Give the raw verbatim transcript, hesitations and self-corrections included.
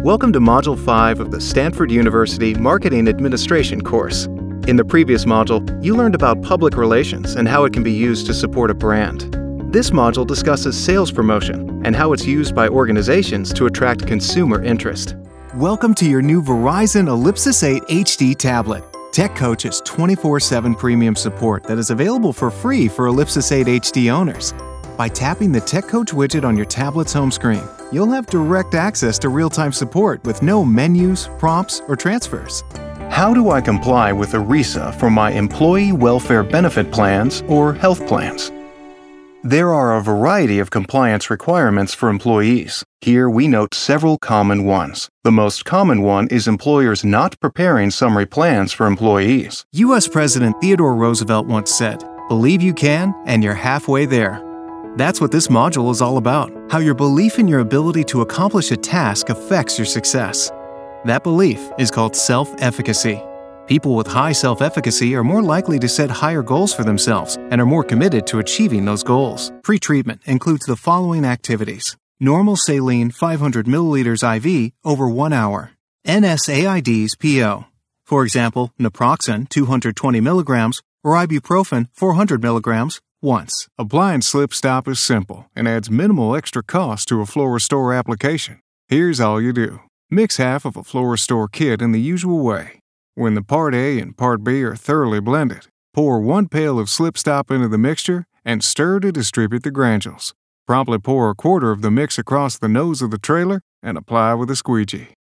Welcome to Module five of the Stanford University Marketing Administration course. In the previous module, you learned about public relations and how it can be used to support a brand. This module discusses sales promotion and how it's used by organizations to attract consumer interest. Welcome to your new Verizon Ellipsis eight H D tablet. TechCoach has twenty-four seven premium support that is available for free for Ellipsis eight H D owners. By tapping the TechCoach widget on your tablet's home screen, you'll have direct access to real-time support with no menus, prompts, or transfers. How do I comply with ERISA for my employee welfare benefit plans or health plans? There are a variety of compliance requirements for employees. Here we note several common ones. The most common one is employers not preparing summary plans for employees. U S President Theodore Roosevelt once said, "Believe you can, and you're halfway there." That's what this module is all about, how your belief in your ability to accomplish a task affects your success. That belief is called self-efficacy. People with high self-efficacy are more likely to set higher goals for themselves and are more committed to achieving those goals. Pre-treatment includes the following activities: normal saline five hundred milliliters I V over one hour, N SAIDs P O, for example, naproxen two hundred twenty milligrams or ibuprofen four hundred milligrams, once. Applying Slip Stop is simple and adds minimal extra cost to a Fluorostore application. Here's all you do. Mix half of a Fluorostore kit in the usual way. When the Part A and Part B are thoroughly blended, pour one pail of Slip Stop into the mixture and stir to distribute the granules. Promptly pour a quarter of the mix across the nose of the trailer and apply with a squeegee.